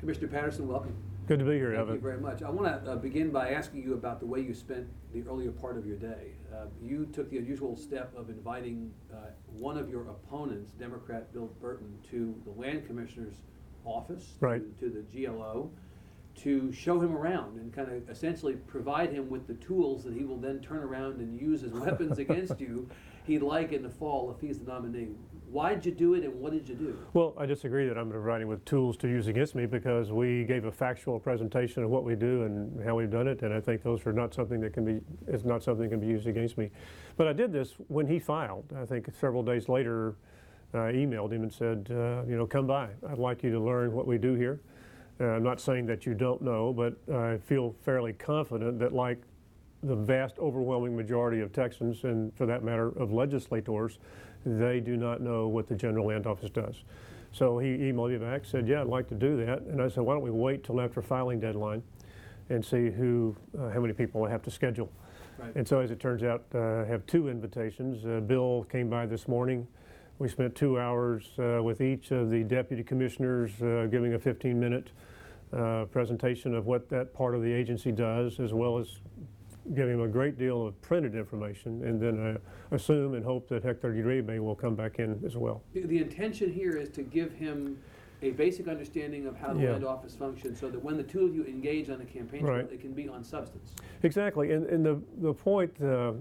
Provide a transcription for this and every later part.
Commissioner Patterson, welcome. Good to be here, Thank Evan. you very much. I want to begin by asking you about the way you spent the earlier part of your day. You took the unusual step of inviting one of your opponents, Democrat Bill Burton, to the Land Commissioner's office, Right. to the GLO, to show him around and kind of essentially provide him with the tools that he will then turn around and use as weapons against you he'd like in the fall if he's the nominee. Why did you do it and what did you do? Well, I disagree that I'm providing with tools to use against me, because we gave a factual presentation of what we do and how we've done it, and I think those are not something that can be, it's not something that can be used against me. But I did this when he filed. I think several days later, I emailed him and said, come by. I'd like you to learn what we do here. I'm not saying that you don't know, but I feel fairly confident that, like the vast overwhelming majority of Texans, and for that matter of legislators, they do not know what the General Land Office does. So he emailed me back, said, yeah, I'd like to do that. And I said, why don't we wait till after filing deadline and see how many people I have to schedule. Right. And so as it turns out, I have two invitations. Bill came by this morning. We spent 2 hours with each of the deputy commissioners giving a 15-minute presentation of what that part of the agency does, as well as giving him a great deal of printed information, and then assume and hope that Hector Uribe will come back in as well. The intention here is to give him a basic understanding of how the land office functions, so that when the two of you engage on a campaign trail, it can be on substance. Exactly, and the point, the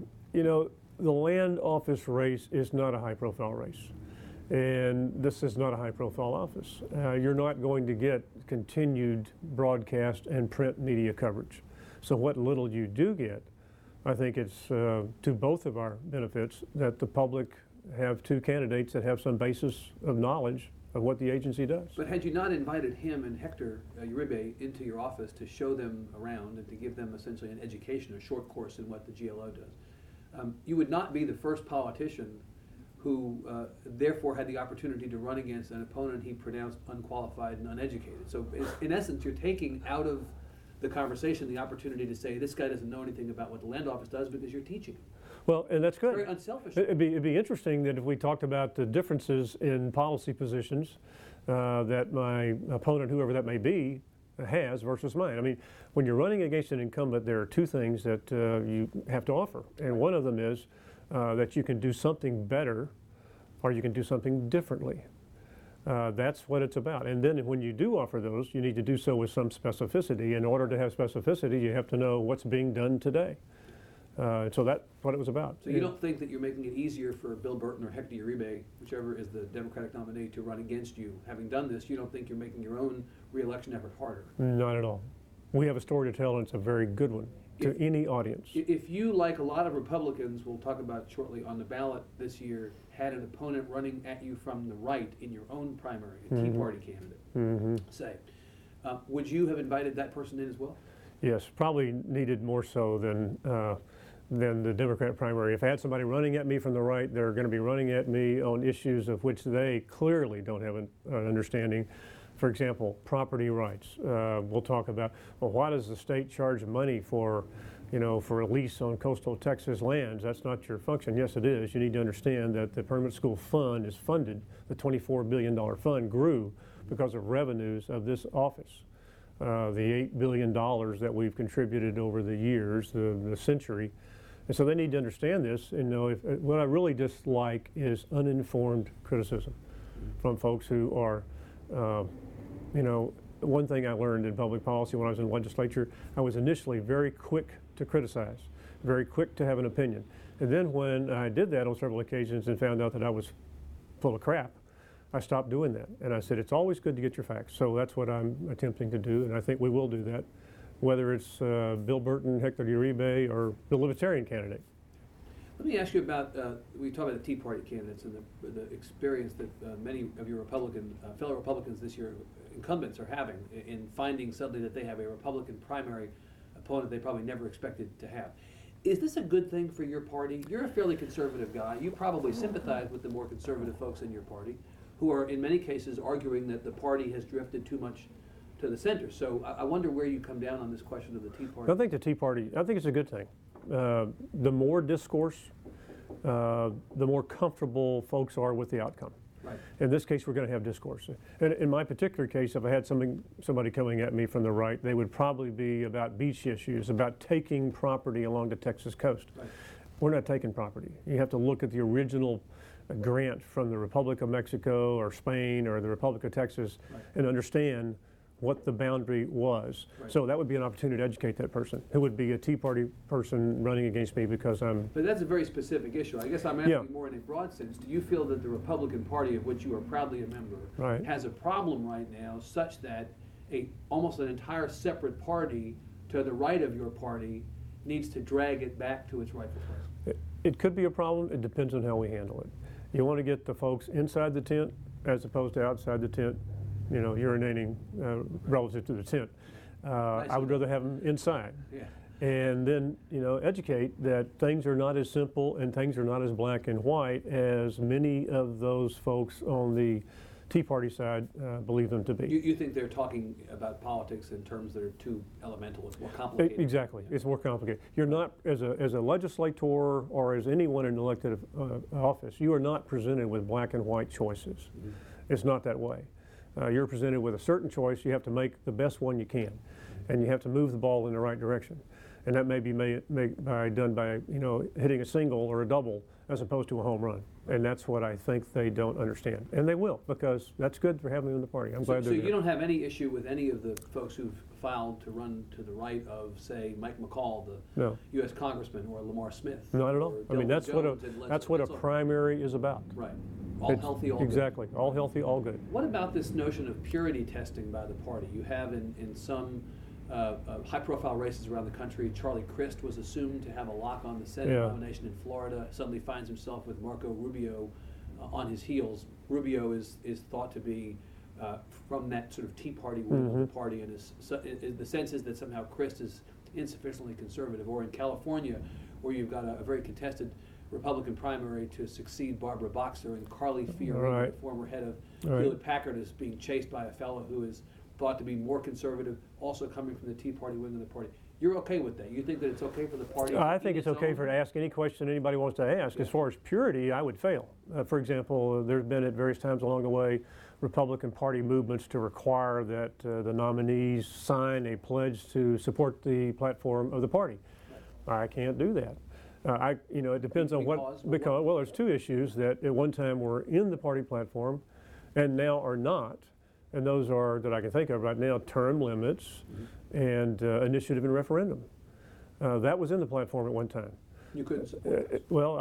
land office race is not a high-profile race, and this is not a high-profile office. You're not going to get continued broadcast and print media coverage. So what little you do get, I think it's to both of our benefits that the public have two candidates that have some basis of knowledge of what the agency does. But had you not invited him and Hector Uribe into your office to show them around and to give them essentially an education, a short course in what the GLO does, you would not be the first politician who therefore had the opportunity to run against an opponent he pronounced unqualified and uneducated. So in essence, you're taking out of the conversation the opportunity to say this guy doesn't know anything about what the land office does because you're teaching him. Well, and that's good. Very unselfish. It'd be interesting that if we talked about the differences in policy positions that my opponent, whoever that may be, has versus mine. I mean, when you're running against an incumbent, there are two things that you have to offer, and one of them is that you can do something better or you can do something differently. That's what it's about. And then when you do offer those, you need to do so with some specificity. In order to have specificity, you have to know what's being done today. So that's what it was about. So you don't think that you're making it easier for Bill Burton or Hector Uribe, whichever is the Democratic nominee, to run against you? Having done this, you don't think you're making your own re-election effort harder? Not at all. We have a story to tell, and it's a very good one to any audience. If you, like a lot of Republicans, we'll talk about shortly on the ballot this year, had an opponent running at you from the right in your own primary, a Tea Party candidate, say, would you have invited that person in as well? Yes, probably needed more so than the Democrat primary. If I had somebody running at me from the right, they're going to be running at me on issues of which they clearly don't have an understanding. For example, property rights. We'll talk about, well, why does the state charge money for a lease on coastal Texas lands? That's not your function. Yes, it is. You need to understand that the Permanent School Fund is funded. The $24 billion fund grew because of revenues of this office. The $8 billion that we've contributed over the years, the century. And so they need to understand this and know what I really dislike is uninformed criticism from folks who are, one thing I learned in public policy when I was in the legislature, I was initially very quick to criticize, very quick to have an opinion. And then when I did that on several occasions and found out that I was full of crap, I stopped doing that. And I said, it's always good to get your facts. So that's what I'm attempting to do, and I think we will do that, whether it's Bill Burton, Hector Uribe, or the Libertarian candidate. Let me ask you about, we talk about the Tea Party candidates and the experience that many of your fellow Republicans this year, incumbents, are having in finding suddenly that they have a Republican primary opponent they probably never expected to have. Is this a good thing for your party? You're a fairly conservative guy. You probably sympathize with the more conservative folks in your party who are in many cases arguing that the party has drifted too much to the center. So I wonder where you come down on this question of the Tea Party. I think the Tea Party, I think it's a good thing. The more discourse, the more comfortable folks are with the outcome. Right. In this case, we're going to have discourse. And in my particular case, if I had somebody coming at me from the right, they would probably be about beach issues, about taking property along the Texas coast. Right. We're not taking property. You have to look at the original grant from the Republic of Mexico or Spain or the Republic of Texas and understand what the boundary was. Right. So that would be an opportunity to educate that person, who would be a Tea Party person running against me because I'm... But that's a very specific issue. I guess I'm asking more in a broad sense. Do you feel that the Republican Party, of which you are proudly a member, has a problem right now such that almost an entire separate party to the right of your party needs to drag it back to its rightful place? It could be a problem. It depends on how we handle it. You want to get the folks inside the tent as opposed to outside the tent, urinating relative to the tent. I would rather have them inside. Yeah. And then, educate that things are not as simple and things are not as black and white as many of those folks on the Tea Party side believe them to be. You think they're talking about politics in terms that are too elemental, it's more complicated? Exactly. It's more complicated. You're not, as a legislator or as anyone in elected office, you are not presented with black and white choices. Mm-hmm. It's not that way. You're presented with a certain choice. You have to make the best one you can, and you have to move the ball in the right direction. And that may be done by hitting a single or a double as opposed to a home run. And that's what I think they don't understand. And they will, because that's good for having them in the party. I'm glad they're there. So you don't have any issue with any of the folks who've filed to run to the right of, say, Mike McCall, the U.S. Congressman, or Lamar Smith? Not at all. I mean, that's what a primary is about. Right. All healthy, all good. Exactly. All healthy, all good. What about this notion of purity testing by the party? You have in some high-profile races around the country, Charlie Crist was assumed to have a lock on the Senate nomination in Florida, suddenly finds himself with Marco Rubio on his heels. Rubio is thought to be from that sort of Tea Party wing of the party, and the sense is that somehow Crist is insufficiently conservative. Or in California, where you've got a very contested Republican primary to succeed Barbara Boxer, and Carly Fiorina, the former head of Hewlett Packard, is being chased by a fellow who is thought to be more conservative, also coming from the Tea Party wing of the party. You're okay with that? You think that it's okay for the party? I think it's okay to ask any question anybody wants to ask. As far as purity, I would fail. For example, there's been at various times along the way Republican Party movements to require that the nominees sign a pledge to support the platform of the party. I can't do that. It depends on because there's two issues that at one time were in the party platform and now are not. And those are, that I can think of right now, term limits and initiative and referendum. That was in the platform at one time. You couldn't support it? Well,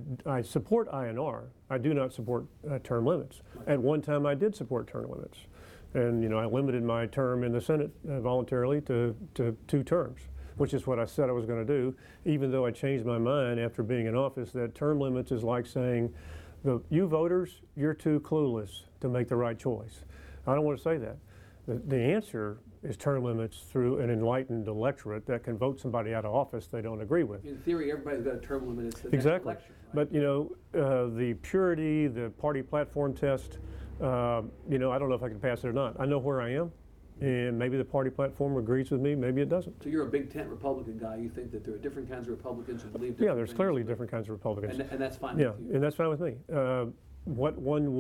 I support INR. I do not support term limits. At one time, I did support term limits. And, I limited my term in the Senate voluntarily to 2 terms, which is what I said I was going to do, even though I changed my mind after being in office that term limits is like saying, you voters, you're too clueless to make the right choice. I don't want to say that. The answer is term limits through an enlightened electorate that can vote somebody out of office they don't agree with. In theory, everybody's got a term limit. It's the exactly. Next election, right? But the purity, the party platform test, I don't know if I can pass it or not. I know where I am, and maybe the party platform agrees with me, maybe it doesn't. So you're a big tent Republican guy. You think that there are different kinds of Republicans who believe different there's things, clearly different kinds of Republicans. And that's fine with you? Yeah, and that's fine with me. What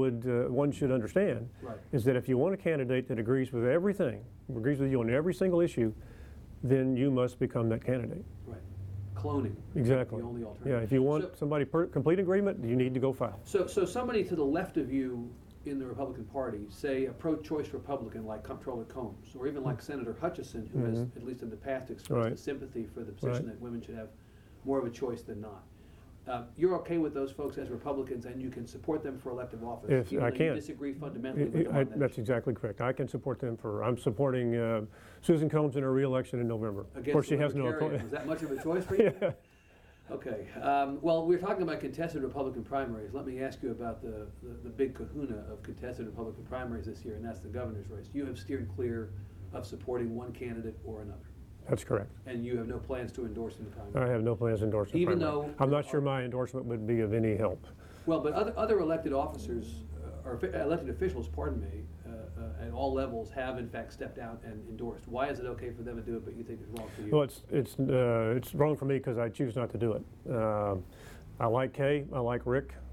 one should understand is that if you want a candidate that agrees with everything, agrees with you on every single issue, then you must become that candidate. Right. Cloning. Exactly. The only alternative. Yeah. If you want somebody complete agreement, you need to go file. So somebody to the left of you in the Republican Party, say a pro-choice Republican like Comptroller Combs, or even like Senator Hutchison, who has, at least in the past, expressed a sympathy for the position that women should have more of a choice than not. You're okay with those folks as Republicans, and you can support them for elective office, if I can. You disagree fundamentally with them on that That's exactly correct. I can support them I'm supporting Susan Combs in her re-election in November. Against of course, she has no opponent. Is that much of a choice for you? Yeah. Okay. Well, we're talking about contested Republican primaries. Let me ask you about the big kahuna of contested Republican primaries this year, and that's the governor's race. You have steered clear of supporting one candidate or another. That's correct. And you have no plans to endorse in the primary? I have no plans to endorse in the Even primary. though I'm not sure my endorsement would be of any help. Well, but other elected officers, or elected officials, pardon me, at all levels have in fact stepped out and endorsed. Why is it okay for them to do it, but you think it's wrong for you? Well, it's wrong for me because I choose not to do it. I like Kay, I like Rick,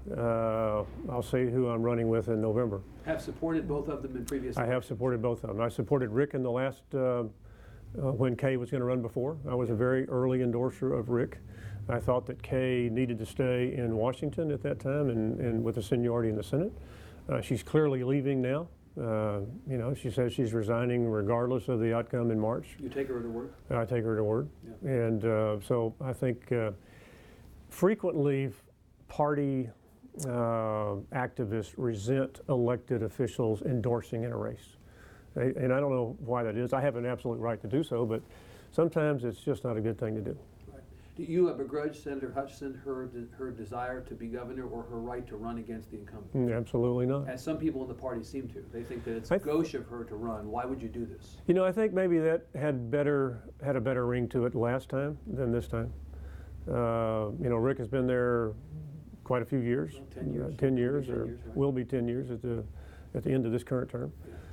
I'll see who I'm running with in November. Have supported both of them in previous I have elections? supported both of them. I supported Rick in the last, when Kay was going to run before. I was a very early endorser of Rick. I thought that Kay needed to stay in Washington at that time and with the seniority in the Senate. She's clearly leaving now. She says she's resigning regardless of the outcome in March. You take her to word? I take her to word. Yeah. And so I think frequently party activists resent elected officials endorsing in a race. And I don't know why that is. I have an absolute right to do so, but sometimes it's just not a good thing to do. Right. Do you begrudge Senator Hutchinson her desire to be governor or her right to run against the incumbent? Absolutely not. As some people in the party seem to. They think that it's gauche of her to run. Why would you do this? I think maybe that had a better ring to it last time than this time. Rick has been there quite a few years. Well, 10 years. 10 years, 10 or years, right. will be 10 years at the end of this current term.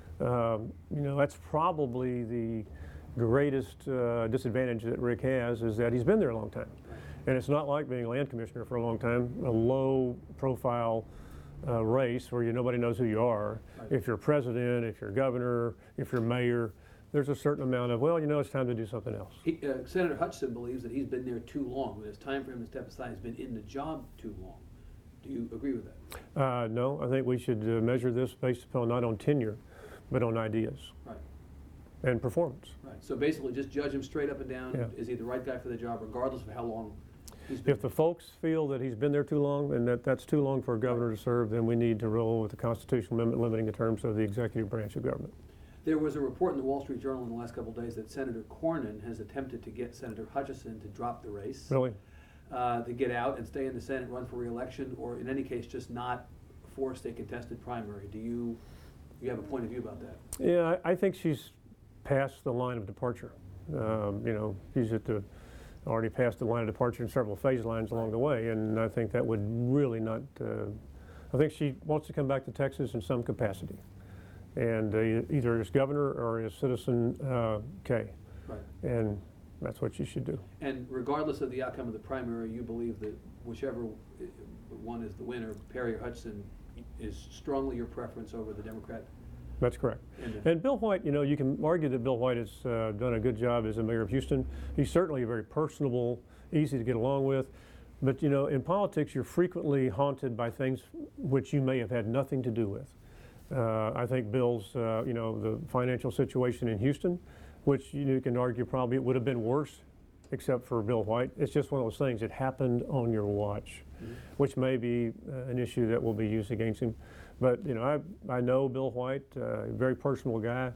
That's probably the greatest disadvantage that Rick has, is that he's been there a long time. And it's not like being land commissioner for a long time, a low profile race where nobody knows who you are. Right. If you're president, if you're governor, if you're mayor, there's a certain amount of, it's time to do something else. Senator Hutchinson believes that he's been there too long. When it's time for him to step aside, he's been in the job too long. Do you agree with that? No, I think we should measure this based upon not on tenure, but on ideas. Right. And performance. Right. So basically, just judge him straight up and down. Yeah. Is he the right guy for the job, regardless of how long he's been? If the folks feel that he's been there too long and that's too long for a governor to serve, then we need to roll with the constitutional amendment limiting the terms of the executive branch of government. There was a report in the Wall Street Journal in the last couple of days that Senator Cornyn has attempted to get Senator Hutchinson to drop the race. Really? To get out and stay in the Senate, run for re-election, or in any case, just not force a contested primary. Do you have a point of view about that? Yeah, I think she's past the line of departure. She's already passed the line of departure in several phase lines along the way, and I think that would really not. I think she wants to come back to Texas in some capacity, and either as governor or as Citizen K. Right. And that's what she should do. And regardless of the outcome of the primary, you believe that whichever one is the winner, Perry or Hutchinson, is strongly your preference over the Democrat? That's correct. And Bill White, you can argue that Bill White has done a good job as a mayor of Houston. He's certainly very personable, easy to get along with. But, in politics, you're frequently haunted by things which you may have had nothing to do with. I think Bill's, the financial situation in Houston, which you can argue probably it would have been worse except for Bill White. It's just one of those things that happened on your watch, which may be an issue that will be used against him. But, I know Bill White, a very personal guy.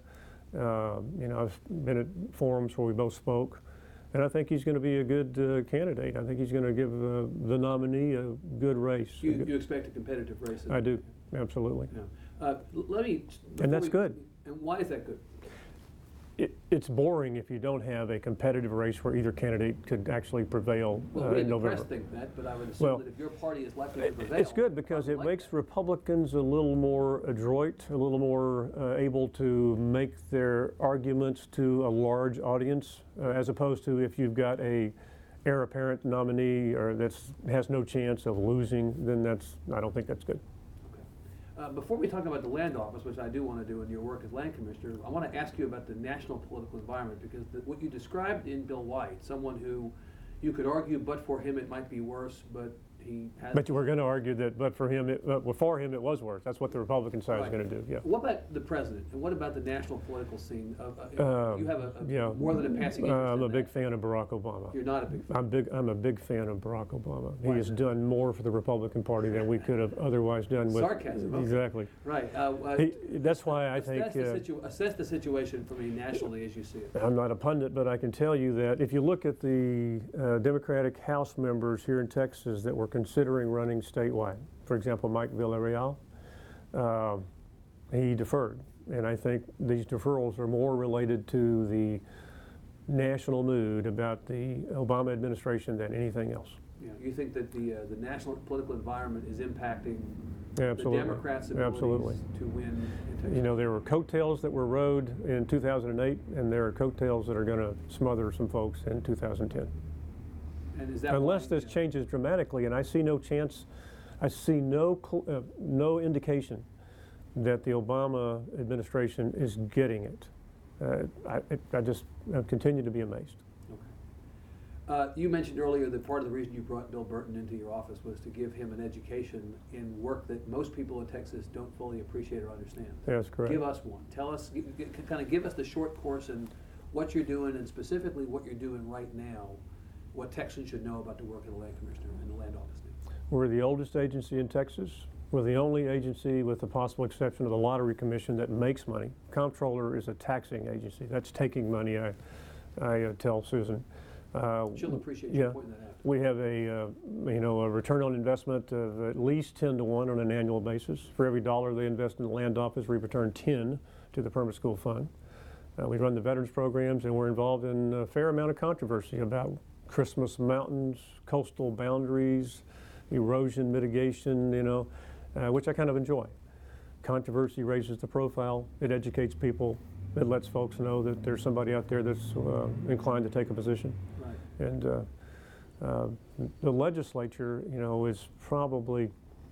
I've been at forums where we both spoke, and I think he's going to be a good candidate. I think he's going to give the nominee a good race. You expect a competitive race? I do, absolutely. Yeah. And that's good. And why is that good? It's boring if you don't have a competitive race where either candidate could actually prevail in November. The press think that, but I would assume that if your party is likely to prevail. It's good because it makes Republicans a little more adroit, a little more able to make their arguments to a large audience, as opposed to if you've got a heir apparent nominee or that has no chance of losing, then I don't think that's good. Before we talk about the land office, which I do want to do in your work as land commissioner, I want to ask you about the national political environment, because what you described in Bill White, someone who you could argue but for him it might be worse, but he has. But you were going to argue that but for him it was worse. That's what the Republican side is going to do. Yeah. What about the president, and what about the national political scene? You have more than a passing interest I'm in a big that. fan of Barack Obama. You're not a big fan. I'm a big fan of Barack Obama. Why He is has that? done more for the Republican Party than we could have otherwise done. Sarcasm. Okay. Exactly. Right. That's why I think. Assess the situation for me nationally as you see it. I'm not a pundit, but I can tell you that if you look at the Democratic House members here in Texas that were considering running statewide, for example, Mike Villarreal, he deferred. And I think these deferrals are more related to the national mood about the Obama administration than anything else. Yeah, you think that the national political environment is impacting Absolutely. the Democrats' abilities Absolutely. to win in Texas? There were coattails that were rode in 2008, and there are coattails that are going to smother some folks in 2010. And is that Unless why, this changes dramatically, and I see no chance I see no indication that the Obama administration is getting it. I just continue to be amazed. You mentioned earlier that part of the reason you brought Bill Burton into your office was to give him an education in work that most people in Texas don't fully appreciate or understand. That's correct. Give us one. Tell us, kind of give us the short course in what you're doing, and specifically what you're doing right now, what Texans should know about the work of the land commissioner and the land office now. We're the oldest agency in Texas. We're the only agency, with the possible exception of the Lottery Commission, that makes money. Comptroller is a taxing agency. That's taking money, I tell Susan. She'll appreciate you pointing that out. We have a return on investment of at least 10 to 1 on an annual basis. For every dollar they invest in the land office, we return 10 to the permanent school fund. We run the veterans programs, and we're involved in a fair amount of controversy about Christmas mountains, coastal boundaries, erosion mitigation, which I kind of enjoy. Controversy raises the profile, it educates people, it lets folks know that there's somebody out there that's inclined to take a position. Right. And the legislature, is probably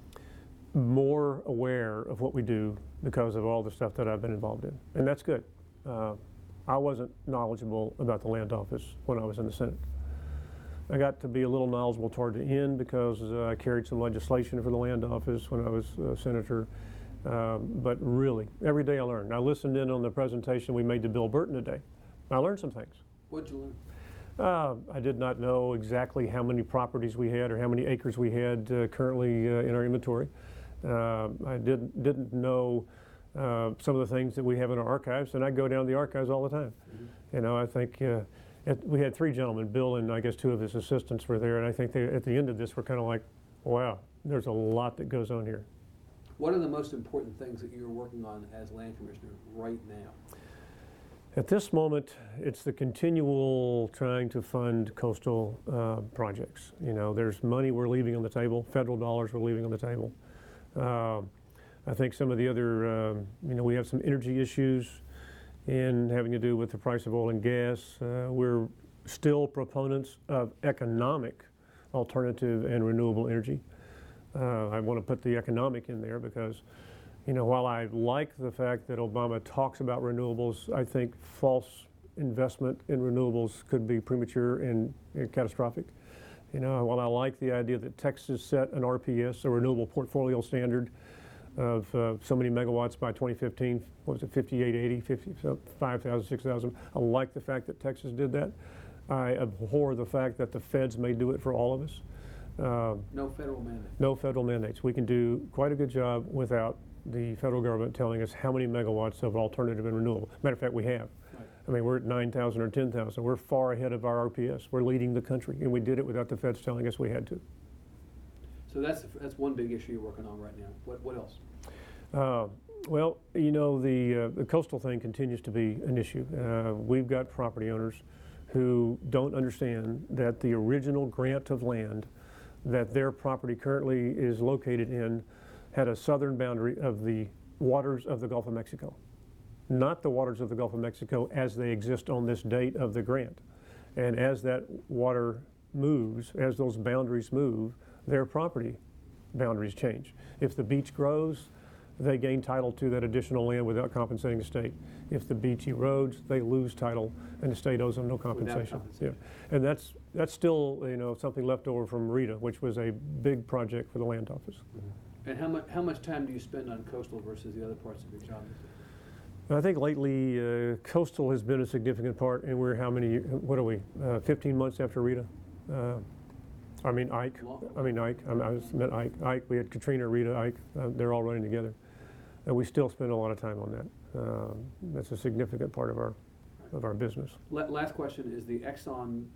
more aware of what we do because of all the stuff that I've been involved in, and that's good. I wasn't knowledgeable about the land office when I was in the Senate. I got to be a little knowledgeable toward the end because I carried some legislation for the land office when I was senator. But really, every day I learned. I listened in on the presentation we made to Bill Burton today. I learned some things. What'd you learn? I did not know exactly how many properties we had or how many acres we had currently in our inventory. I didn't know some of the things that we have in our archives, and I go down to the archives all the time. Mm-hmm. I think we had 3 gentlemen, Bill and I guess 2 of his assistants were there, and I think at the end of this were kind of like, wow, there's a lot that goes on here. What are the most important things that you're working on as land commissioner right now? At this moment, it's the continual trying to fund coastal projects. There's money we're leaving on the table, federal dollars we're leaving on the table. I think some of the other, we have some energy issues in having to do with the price of oil and gas. We're still proponents of economic alternative and renewable energy. I want to put the economic in there because, while I like the fact that Obama talks about renewables, I think false investment in renewables could be premature and catastrophic. While I like the idea that Texas set an RPS, a renewable portfolio standard, of so many megawatts by 2015, what was it, 5880, 5,000, 6,000. I like the fact that Texas did that. I abhor the fact that the feds may do it for all of us. No federal mandate. No federal mandates. We can do quite a good job without the federal government telling us how many megawatts of alternative and renewable. Matter of fact, we have. Right. I mean, we're at 9,000 or 10,000. We're far ahead of our RPS. We're leading the country, and we did it without the feds telling us we had to. So that's one big issue you're working on right now. What else? Well, the coastal thing continues to be an issue. We've got property owners who don't understand that the original grant of land that their property currently is located in had a southern boundary of the waters of the Gulf of Mexico, not the waters of the Gulf of Mexico as they exist on this date of the grant. And as that water moves, as those boundaries move, their property boundaries change. If the beach grows, they gain title to that additional land without compensating the state. If the beach erodes, they lose title, and the state owes them no compensation. Yeah, and that's still something left over from Rita, which was a big project for the land office. Mm-hmm. And how much time do you spend on coastal versus the other parts of your job? I think lately coastal has been a significant part, and we're 15 months after Rita? Ike. I meant Ike. Ike. We had Katrina, Rita, Ike. They're all running together. And we still spend a lot of time on that. That's a significant part of our business. Last question is the Exxon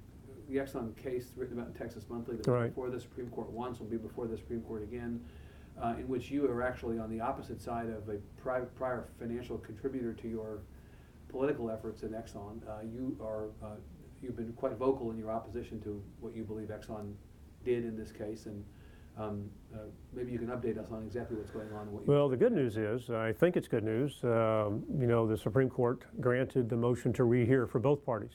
case written about in Texas Monthly that was before the Supreme Court once, will be before the Supreme Court again, in which you are actually on the opposite side of a prior financial contributor to your political efforts in Exxon. You've been quite vocal in your opposition to what you believe Exxon did in this case, and maybe you can update us on exactly what's going on. Well, the good news is, I think it's good news, the Supreme Court granted the motion to rehear for both parties.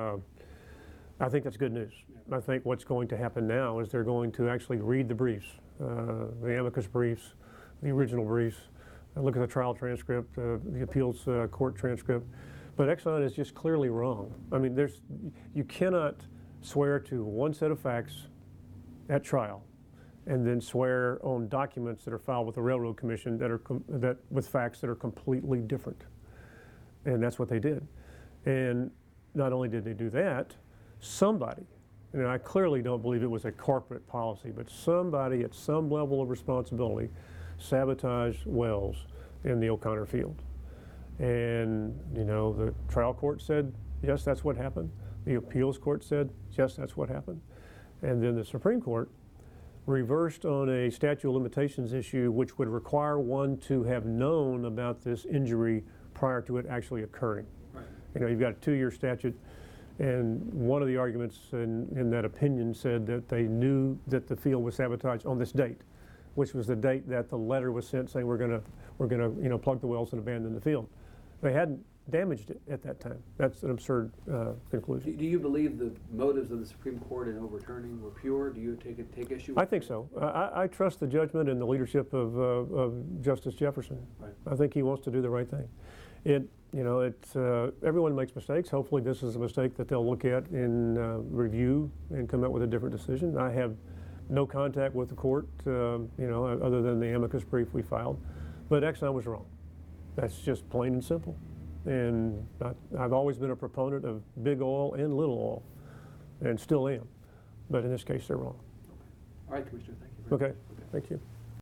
I think that's good news. Yeah. I think what's going to happen now is they're going to actually read the briefs. the amicus briefs, the original briefs. I look at the trial transcript, the appeals court transcript. But Exxon is just clearly wrong. I mean, you cannot swear to one set of facts at trial and then swear on documents that are filed with the Railroad Commission that with facts that are completely different. And that's what they did. And not only did they do that, somebody, and I clearly don't believe it was a corporate policy, but somebody at some level of responsibility sabotaged wells in the O'Connor field. And, you know, the trial court said, yes, that's what happened. The appeals court said, yes, that's what happened. And then the Supreme Court reversed on a statute of limitations issue which would require one to have known about this injury prior to it actually occurring. Right. You know, you've got a 2-year statute, and one of the arguments in that opinion said that they knew that the field was sabotaged on this date, which was the date that the letter was sent saying we're gonna you know, plug the wells and abandon the field. They hadn't damaged it at that time. That's an absurd conclusion. Do you believe the motives of the Supreme Court in overturning were pure? Do you take issue with I think so. I trust the judgment and the leadership of Justice Jefferson. Right. I think he wants to do the right thing. Everyone makes mistakes. Hopefully this is a mistake that they'll look at in review and come up with a different decision. I have no contact with the court, you know, other than the amicus brief we filed. But Exxon was wrong. That's just plain and simple. And I've always been a proponent of big oil and little oil, and still am. But in this case, they're wrong. All right, Commissioner, thank you very much. Okay, thank you.